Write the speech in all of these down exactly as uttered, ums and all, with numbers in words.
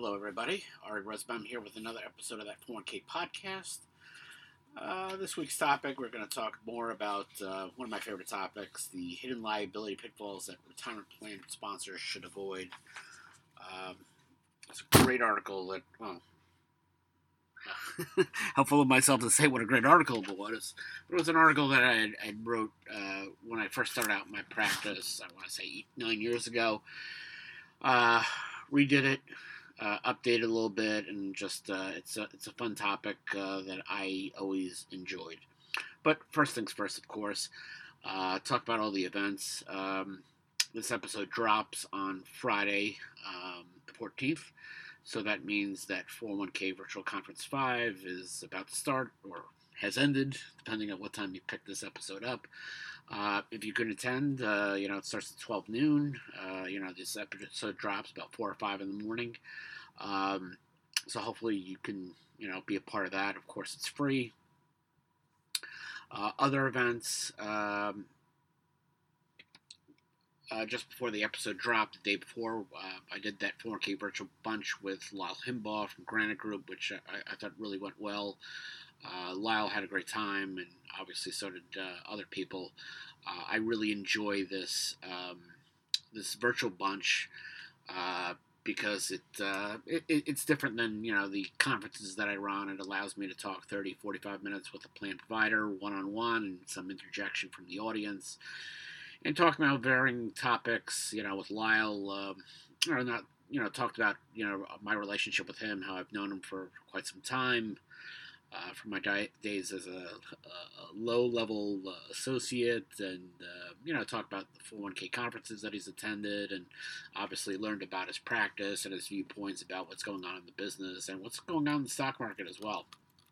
Hello, everybody. Ari Resbaum here with another episode of that four one K podcast. Uh, this week's topic, we're going to talk more about uh, one of my favorite topics, the hidden liability pitfalls that retirement plan sponsors should avoid. Um, it's a great article that, well, how full of myself to say what a great article it was. But it was an article that I, had, I wrote uh, when I first started out my practice, I want to say eight, nine years ago. Uh, redid it. Uh, updated a little bit, and just uh, it's a it's a fun topic uh, that I always enjoyed. But first things first, of course, uh, talk about all the events. Um, this episode drops on Friday, um, the fourteenth, so that means that four oh one K Virtual Conference five is about to start, or has ended, depending on what time you pick this episode up. Uh, if you can attend, uh, you know, it starts at twelve noon. Uh, you know, this episode drops about four or five in the morning. Um, so hopefully you can, you know, be a part of that. Of course, it's free. Uh, other events, um, uh, just before the episode dropped, the day before, uh, I did that four K virtual bunch with Lyle Himbaugh from Granite Group, which I, I thought really went well. Uh, Lyle had a great time, and obviously so did uh, other people. Uh, I really enjoy this um, this virtual bunch. Uh, because it, uh, it it's different than, you know, the conferences that I run. It allows me to talk thirty, forty-five minutes with a plan provider, one-on-one, and some interjection from the audience, and talking about varying topics, you know, with Lyle, um, or not, you know, talked about, you know, my relationship with him, how I've known him for quite some time, uh, from my di- days as a, a low-level uh, associate, and, uh, you know, talk about the four oh one K conferences that he's attended, and obviously learned about his practice and his viewpoints about what's going on in the business and what's going on in the stock market as well.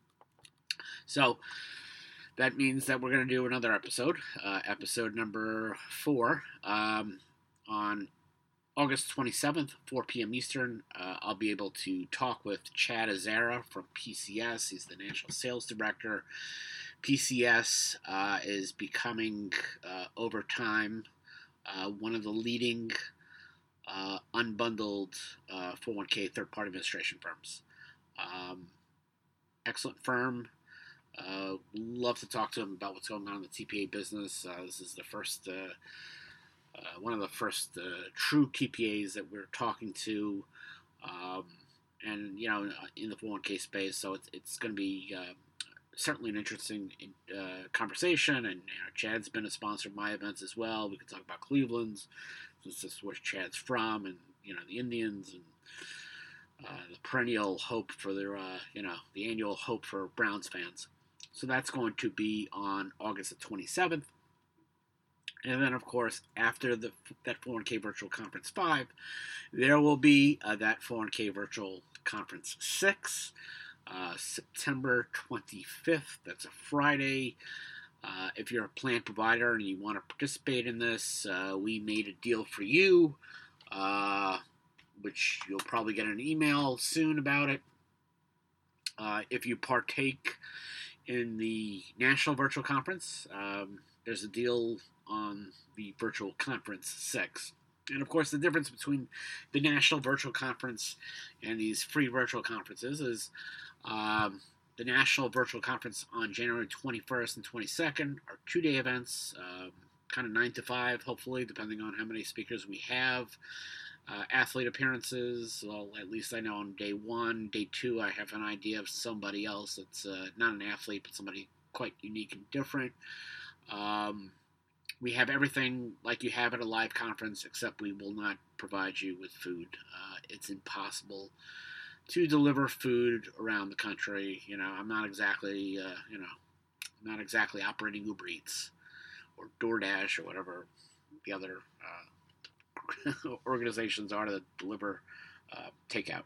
So that means that we're going to do another episode, uh, episode number four, um, on August twenty-seventh, four p.m. Eastern. Uh, I'll be able to talk with Chad Azara from P C S. He's the National Sales Director. P C S uh, is becoming, uh, over time, uh, one of the leading uh, unbundled uh, four oh one K third-party administration firms. Um, excellent firm. Uh, love to talk to him about what's going on in the T P A business. Uh, this is the first... Uh, Uh, one of the first uh, true T P As that we're talking to, um, and, you know, in the four oh one K space. So it's it's going to be uh, certainly an interesting uh, conversation. And, you know, Chad's been a sponsor of my events as well. We could talk about Cleveland's, since this is where Chad's from, and, you know, the Indians, and uh, the perennial hope for their, uh, you know, the annual hope for Browns fans. So that's going to be on August the twenty-seventh. And then, of course, after the that four oh one K Virtual Conference five, there will be uh, that four oh one K Virtual Conference six, uh, September twenty-fifth. That's a Friday. Uh, if you're a plan provider and you want to participate in this, uh, we made a deal for you, uh, which you'll probably get an email soon about it. Uh, if you partake in the National Virtual Conference, um, there's a deal on the Virtual Conference six. And, of course, the difference between the National Virtual Conference and these free virtual conferences is um, the National Virtual Conference on January twenty-first and twenty-second are two-day events, um, kind of nine to five, hopefully, depending on how many speakers we have. Uh, athlete appearances, well, at least I know on day one. Day two, I have an idea of somebody else that's uh, not an athlete, but somebody quite unique and different. Um, we have everything like you have at a live conference, except we will not provide you with food. Uh, it's impossible to deliver food around the country. You know, I'm not exactly, uh, you know, I'm not exactly operating Uber Eats or DoorDash or whatever the other uh, organizations are that deliver uh, takeout.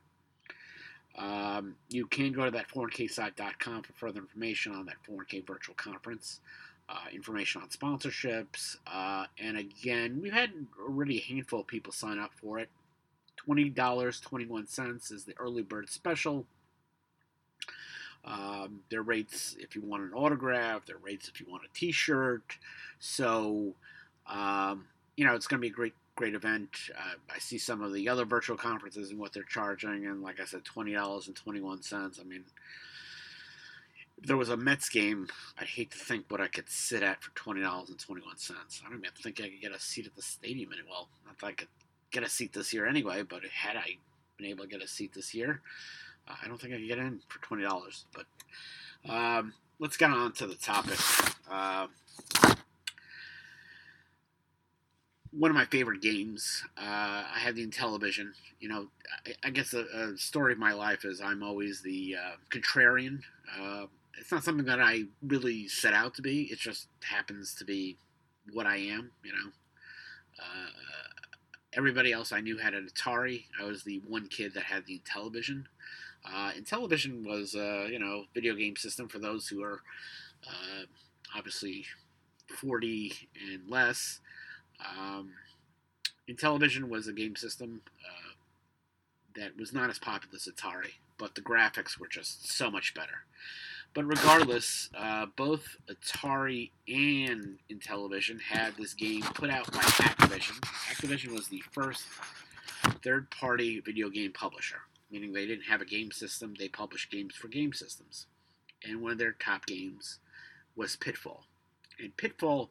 Um, you can go to that four oh one k site dot com for further information on that four oh one K virtual conference. Uh, information on sponsorships, uh, and again, we've had already a handful of people sign up for it. twenty dollars and twenty-one cents is the early bird special. Um, their rates if you want an autograph, their rates if you want a t-shirt. So, um, you know, it's going to be a great great event. Uh, I see some of the other virtual conferences and what they're charging, and like I said, twenty dollars and twenty one cents. I mean, if there was a Mets game, I'd hate to think what I could sit at for twenty dollars and twenty one cents. I don't even think I could get a seat at the stadium. Any well, not that I could get a seat this year anyway, but had I been able to get a seat this year, uh, I don't think I could get in for twenty dollars. But um, let's get on to the topic. Uh, one of my favorite games. Uh, I have the Intellivision. You know, I, I guess a, a story of my life is I'm always the uh, contrarian. Uh, it's not something that I really set out to be. It just happens to be what I am, you know. Uh, everybody else I knew had an Atari. I was the one kid that had the Intellivision. Uh, Intellivision was, uh, you know, video game system for those who are uh, obviously forty and less. Um, Intellivision was a game system uh, that was not as popular as Atari, but the graphics were just so much better. But regardless, uh, both Atari and Intellivision had this game put out by Activision. Activision was the first third-party video game publisher, meaning they didn't have a game system, they published games for game systems. And one of their top games was Pitfall. And Pitfall,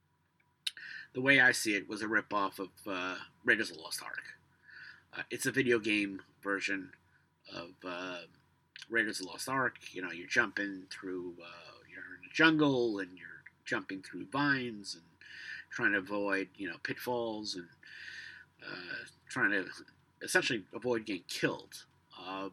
the way I see it, was a ripoff of uh, Raiders of the Lost Ark. Uh, it's a video game version of uh, Raiders of the Lost Ark. You know, you're jumping through, uh, you're in the jungle, and you're jumping through vines, and trying to avoid, you know, pitfalls, and uh, trying to essentially avoid getting killed. Um,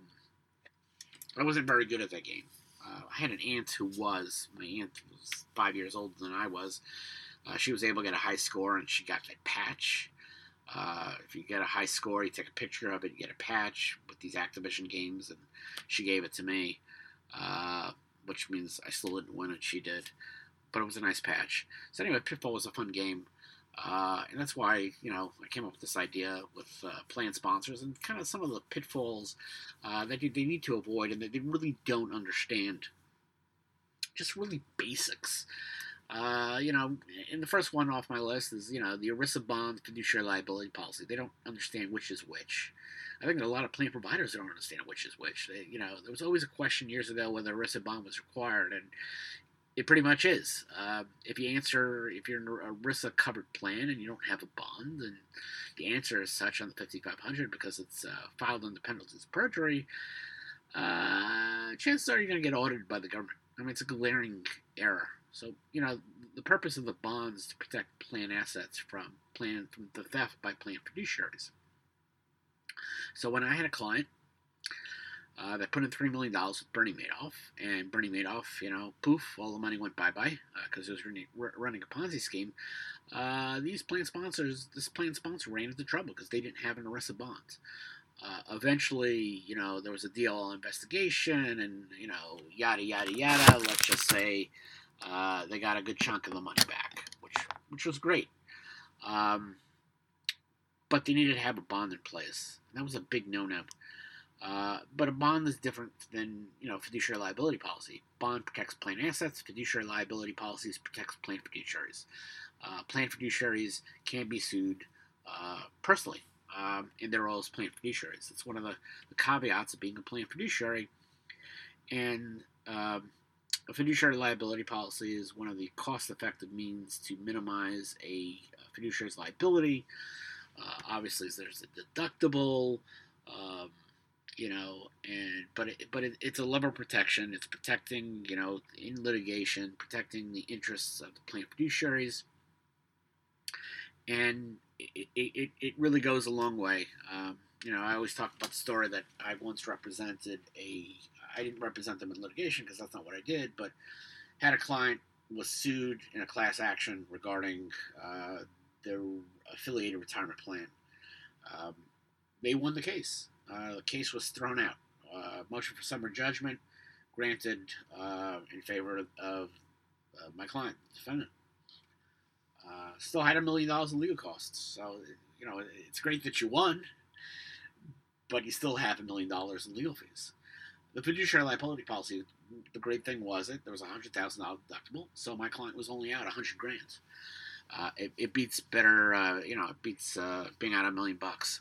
I wasn't very good at that game. Uh, I had an aunt who was, my aunt was five years older than I was. Uh, she was able to get a high score, and she got that patch. Uh, if you get a high score, you take a picture of it, you get a patch with these Activision games, and she gave it to me, uh, which means I still didn't win it, she did. But it was a nice patch. So anyway, Pitfall was a fun game, uh, and that's why, you know, I came up with this idea with uh, plan sponsors and kind of some of the pitfalls uh, that they need to avoid and that they really don't understand. Just really basics. Uh, you know, and the first one off my list is, you know, the ERISA bond fiduciary liability policy. They don't understand which is which. I think a lot of plan providers don't understand which is which. They, you know, there was always a question years ago whether ERISA bond was required, and it pretty much is. Uh, if you answer, if you're in a ERISA covered plan and you don't have a bond, and the answer is such on the fifty-five hundred because it's uh, filed under penalties of perjury, uh, chances are you're going to get audited by the government. I mean, it's a glaring error. So, you know, the purpose of the bonds is to protect plan assets from plan from the theft by plan fiduciaries. So when I had a client uh, that put in three million dollars with Bernie Madoff, and Bernie Madoff, you know, poof, all the money went bye-bye because uh, it was running, running a Ponzi scheme, uh, these plan sponsors, this plan sponsor ran into trouble because they didn't have an ERISA bond. Uh, eventually, you know, there was a D L L investigation and, you know, yada, yada, yada. Let's just say uh, they got a good chunk of the money back, which which was great. Um, but they needed to have a bond in place. And that was a big no-no. Uh, but a bond is different than, you know, fiduciary liability policy. Bond protects plan assets. Fiduciary liability policies protects plan fiduciaries. Uh, plan fiduciaries can be sued uh, personally. Um, and they're all as plan fiduciaries. It's one of the, the caveats of being a plan fiduciary. And um, a fiduciary liability policy is one of the cost-effective means to minimize a, a fiduciary's liability. Uh, obviously, there's a deductible, um, you know, and but it, but it, it's a level of protection. It's protecting, you know, in litigation, protecting the interests of the plan fiduciaries. And it, it, it really goes a long way. Um, you know, I always talk about the story that I once represented a, I didn't represent them in litigation because that's not what I did, but had a client was sued in a class action regarding uh, their affiliated retirement plan. Um, they won the case. Uh, the case was thrown out. Uh, motion for summary judgment granted uh, in favor of uh, my client, the defendant. Uh, still had a million dollars in legal costs. So, you know, it's great that you won, but you still have a million dollars in legal fees. The fiduciary liability policy, the great thing was it, there was a one hundred thousand dollars deductible, so my client was only out one hundred grand. Uh, it, it beats better, uh, you know, it beats uh, being out a million bucks.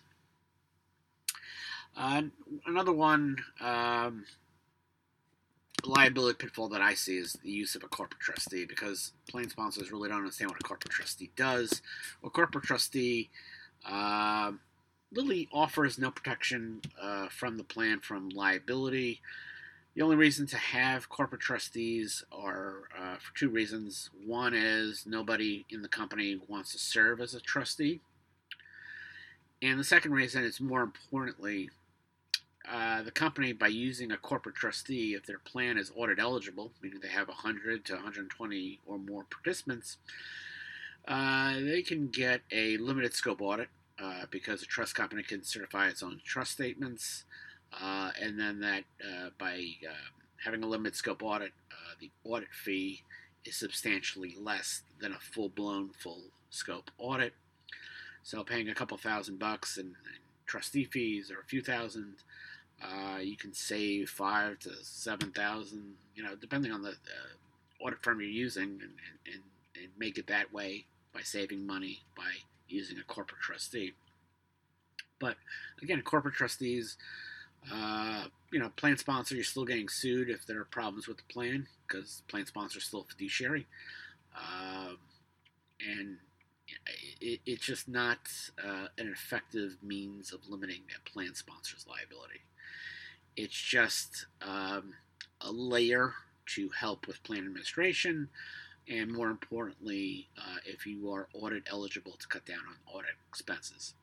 Uh, Another one, um, liability pitfall that I see is the use of a corporate trustee, because plan sponsors really don't understand what a corporate trustee does. A corporate trustee uh, really offers no protection uh, from the plan from liability. The only reason to have corporate trustees are uh, for two reasons. One is nobody in the company wants to serve as a trustee. And the second reason is, more importantly, uh, the company, by using a corporate trustee, if their plan is audit eligible, meaning they have one hundred to one hundred twenty or more participants, uh, they can get a limited scope audit uh, because a trust company can certify its own trust statements. Uh, and then that uh, by uh, having a limited scope audit, uh, the audit fee is substantially less than a full-blown full scope audit. So paying a couple thousand bucks in, in trustee fees, or a few thousand, uh, you can save five to seven thousand, you know, depending on the uh, audit firm you're using, and, and, and make it that way by saving money by using a corporate trustee. But again, corporate trustees, uh, you know, plan sponsor, you're still getting sued if there are problems with the plan, because plan sponsor is still a fiduciary, uh, and it, it's just not uh, an effective means of limiting a plan sponsor's liability. It's just um, a layer to help with plan administration, and more importantly, uh, if you are audit eligible, to cut down on audit expenses.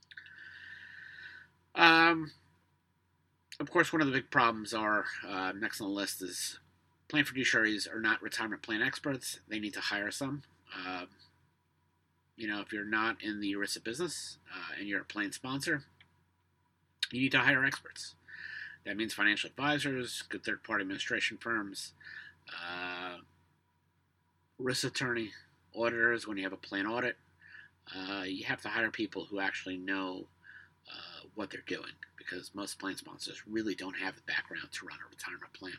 Um, of course, one of the big problems are, uh, next on the list, is plan fiduciaries are not retirement plan experts. They need to hire some. Um, you know, if you're not in the ERISA business uh, and you're a plan sponsor, you need to hire experts. That means financial advisors, good third-party administration firms, uh, risk attorney, auditors. When you have a plan audit, uh, you have to hire people who actually know uh, what they're doing, because most plan sponsors really don't have the background to run a retirement plan.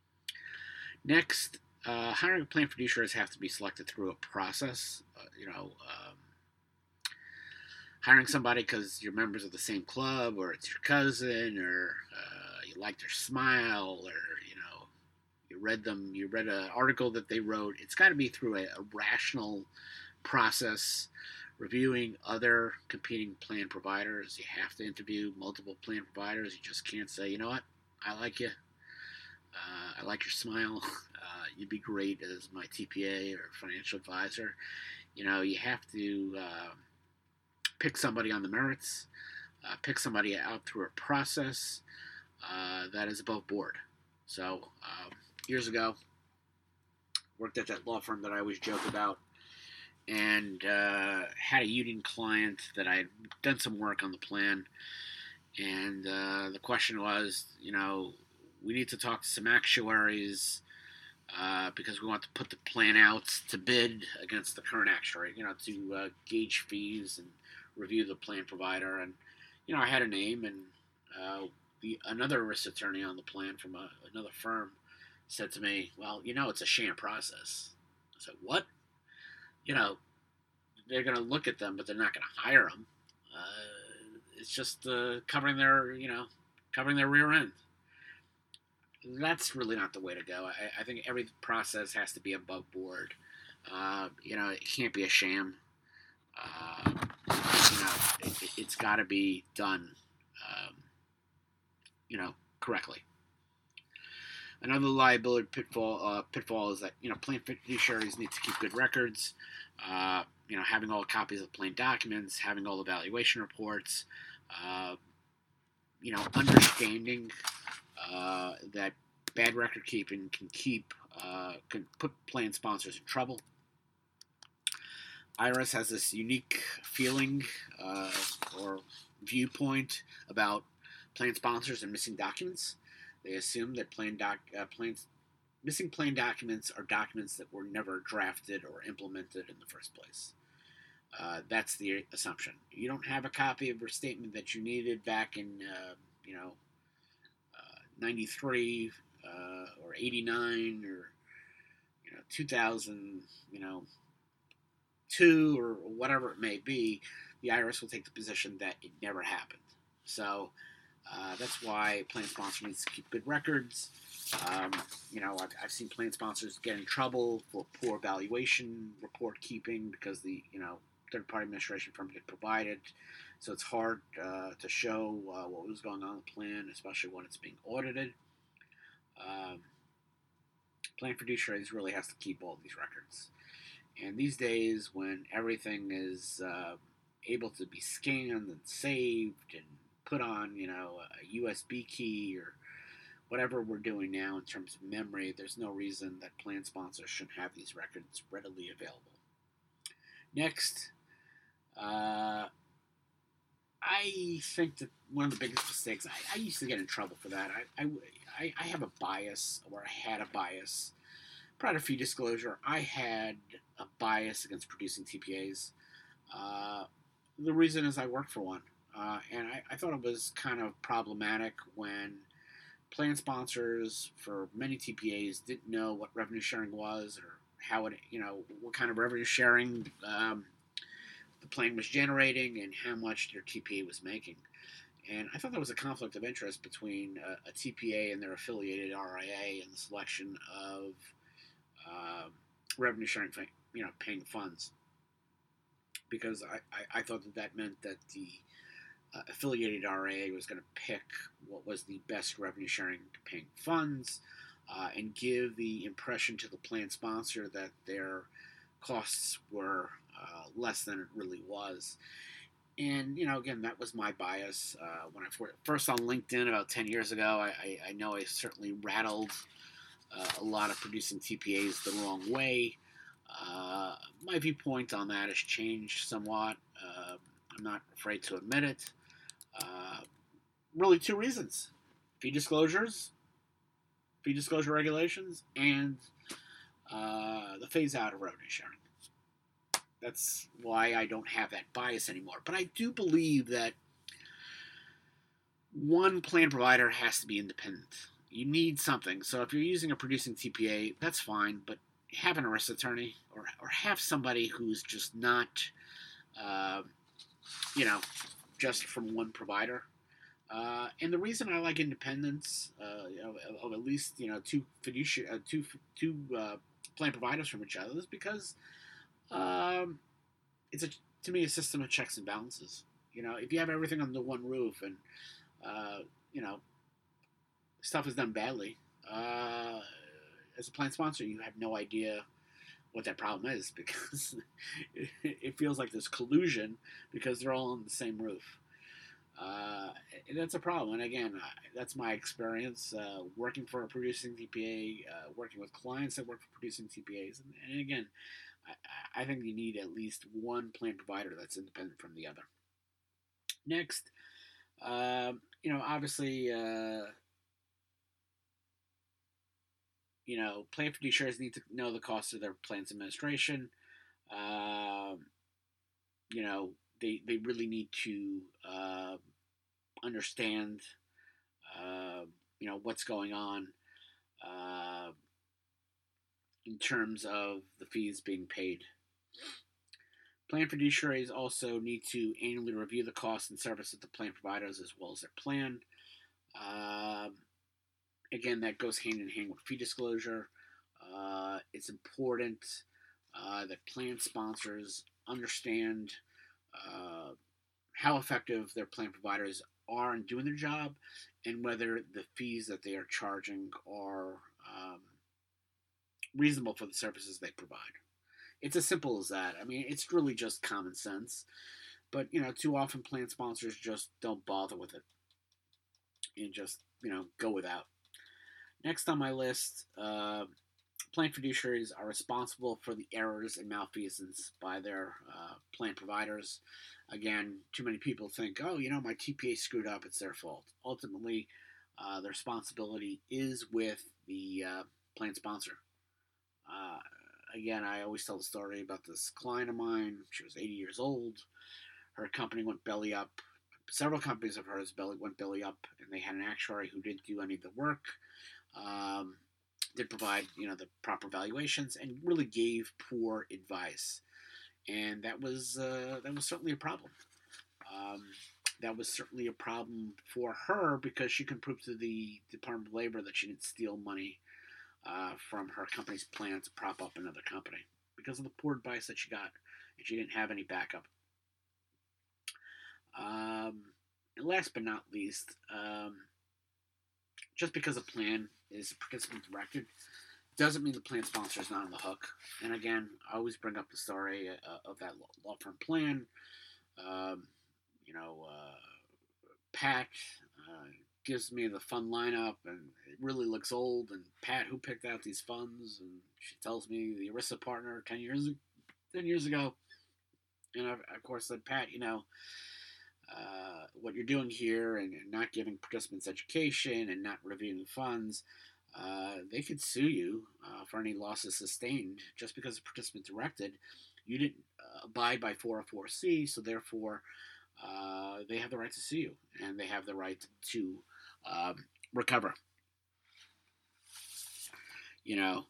Next, uh, hiring plan fiduciaries have to be selected through a process. Uh, you know, um, hiring somebody because you're members of the same club, or it's your cousin, or uh, you like their smile, or you know, you read them, you read an article that they wrote. It's got to be through a, a rational process, reviewing other competing plan providers. You have to interview multiple plan providers. You just can't say, you know what, I like you. Uh, I like your smile. Uh, you'd be great as my T P A or financial advisor. You know, you have to uh, pick somebody on the merits, uh, pick somebody out through a process uh, that is above board. So, um, years ago, worked at that law firm that I always joke about, and uh, had a union client that I had done some work on the plan, and uh, the question was, you know, we need to talk to some actuaries uh, because we want to put the plan out to bid against the current actuary, you know, to uh, gauge fees and review the plan provider. And, you know, I had a name, and uh, the another risk attorney on the plan from a, another firm said to me, well, you know, it's a sham process. I said, what? You know, they're going to look at them, but they're not going to hire them. Uh, it's just uh, covering their, you know, covering their rear end. That's really not the way to go. I, I think every process has to be above board. Uh, you know, it can't be a sham. Uh, you know, it, it's got to be done, um, you know, correctly. Another liability pitfall uh, pitfall is that, you know, plan fiduciaries need to keep good records. Uh, you know, having all copies of plan documents, having all evaluation reports. Uh, you know, understanding uh, that bad record keeping can keep uh, can put plan sponsors in trouble. I R S has this unique feeling uh, or viewpoint about plan sponsors and missing documents. They assume that plan doc uh, plans missing plan documents are documents that were never drafted or implemented in the first place. Uh, that's the assumption. You don't have a copy of your statement that you needed back in, uh, you know, uh, ninety-three uh, or eighty-nine or, you know, two thousand, you know, two or whatever it may be, the I R S will take the position that it never happened. So uh, that's why plan sponsor needs to keep good records. Um, you know, I've, I've seen plan sponsors get in trouble for poor valuation report keeping because the you know third-party administration firm didn't provide it. So it's hard uh, to show uh, what was going on in the plan, especially when it's being audited. Um, plan fiduciaries really has to keep all these records. And these days, when everything is uh, able to be scanned and saved and put on, you know, a U S B key or whatever we're doing now in terms of memory, there's no reason that plan sponsors shouldn't have these records readily available. Next, uh, I think that one of the biggest mistakes, I, I used to get in trouble for that. I, I, I have a bias, or I had a bias. Prior to fee disclosure, I had a bias against producing T P As. Uh, the reason is I worked for one. Uh, and I, I thought it was kind of problematic when plan sponsors for many T P As didn't know what revenue sharing was or how it, you know, what kind of revenue sharing um, the plan was generating and how much their T P A was making. And I thought there was a conflict of interest between uh, a T P A and their affiliated R I A in the selection of uh, revenue sharing, you know, paying funds. Because I, I, I thought that that meant that the uh, affiliated R I A was going to pick what was the best revenue sharing paying funds uh, and give the impression to the plan sponsor that their costs were uh, less than it really was. And, you know, again, that was my bias. Uh, when I first on LinkedIn about ten years ago, I, I, I know I certainly rattled uh, a lot of producing T P As the wrong way. Uh, my viewpoint on that has changed somewhat. Uh, I'm not afraid to admit it. Uh, really, two reasons: fee disclosures, fee disclosure regulations, and uh, the phase out of revenue sharing. That's why I don't have that bias anymore. But I do believe that one plan provider has to be independent. You need something. So if you're using a producing T P A, that's fine, but have an arrest attorney or, or have somebody who's just not, uh, you know, just from one provider. Uh, and the reason I like independence uh, of, of at least you know two fiduciary, uh, two two uh, plan providers from each other is because um, it's a to me a system of checks and balances. You know, if you have everything under one roof and uh, you know stuff is done badly, uh, as a plan sponsor, you have no idea what that problem is because it feels like there's collusion because they're all on the same roof. Uh, and that's a problem. And again, I, that's my experience uh, working for a producing T P A, uh, working with clients that work for producing T P As. And, and again, I, I think you need at least one plan provider that's independent from the other. Next, uh, you know, obviously, uh, you know, plan fiduciaries need to know the cost of their plan's administration. Uh, you know, they they really need to uh, understand, uh, you know, what's going on uh, in terms of the fees being paid. Plan fiduciaries also need to annually review the cost and service of the plan providers as well as their plan. Uh, again, that goes hand in hand with fee disclosure. Uh, it's important uh, that plan sponsors understand uh, how effective their plan providers are in doing their job and whether the fees that they are charging are um, reasonable for the services they provide. It's as simple as that. I mean, it's really just common sense. But, you know, too often plan sponsors just don't bother with it and just, you know, go without. Next on my list, uh, plan fiduciaries are responsible for the errors and malfeasance by their uh, plan providers. Again, too many people think, oh, you know, my T P A screwed up, it's their fault. Ultimately, uh, the responsibility is with the uh, plan sponsor. Uh, again, I always tell the story about this client of mine. She was eighty years old. Her company went belly up. Several companies of hers belly went belly up, and they had an actuary who didn't do any of the work. Um, did provide, you know, the proper valuations and really gave poor advice. and that was uh, that was certainly a problem. Um, that was certainly a problem for her because she can prove to the Department of Labor that she didn't steal money uh, from her company's plan to prop up another company because of the poor advice that she got, and she didn't have any backup. Um, and last but not least, um, just because a plan is participant directed doesn't mean the plan sponsor is not on the hook. And again, I always bring up the story uh, of that law firm plan. Um, you know, uh, Pat uh, gives me the fund lineup, and it really looks old. And Pat, who picked out these funds? And she tells me the ERISA partner ten years ten years ago. And I, of course, said, Pat, you know, uh, what you're doing here, and, and not giving participants education and not reviewing funds, uh, they could sue you uh, for any losses sustained just because the participant directed. You didn't uh, abide by four oh four C, so therefore uh, they have the right to sue you, and they have the right to um, recover. You know,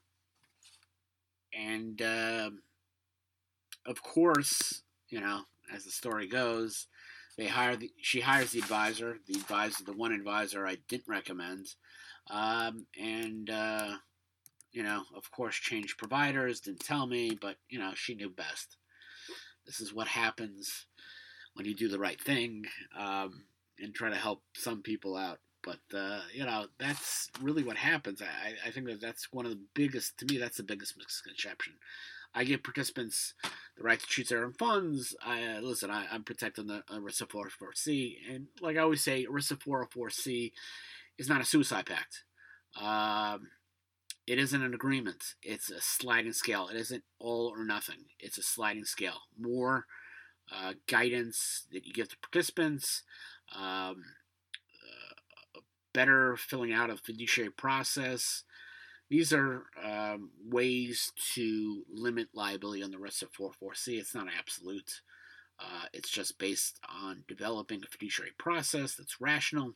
and uh, of course, you know, as the story goes, they hire the she hires the advisor, the advisor, the one advisor I didn't recommend, um, and uh, you know, of course, changed providers, didn't tell me, but you know, she knew best. This is what happens when you do the right thing um, and try to help some people out. But uh, you know, that's really what happens. I, I think that that's one of the biggest. To me, that's the biggest misconception. I give participants the right to choose their own funds. I uh, listen. I, I'm protecting the ERISA four oh four C, and like I always say, ERISA four oh four C is not a suicide pact. Um, it isn't an agreement. It's a sliding scale. It isn't all or nothing. It's a sliding scale. More uh, guidance that you give to participants. Um, uh, better filling out of fiduciary process. These are um, ways to limit liability on the ERISA four oh four C. It's not absolute. Uh, it's just based on developing a fiduciary process that's rational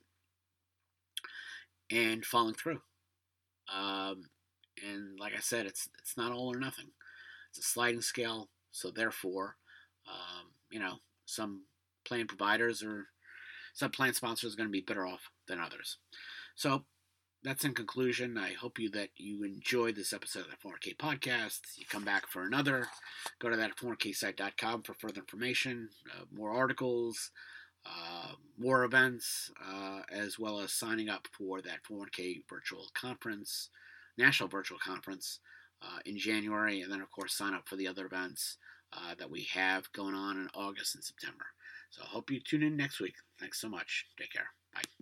and following through. Um, and like I said, it's it's not all or nothing. It's a sliding scale. So therefore, um, you know, some plan providers or some plan sponsors are going to be better off than others. So that's in conclusion. I hope you that you enjoyed this episode of the four K podcast. You come back for another. Go to that four K site dot com for further information, uh, more articles, uh, more events, uh, as well as signing up for that four K virtual conference, national virtual conference uh, in January, and then of course sign up for the other events uh, that we have going on in August and September. So I hope you tune in next week. Thanks so much. Take care. Bye.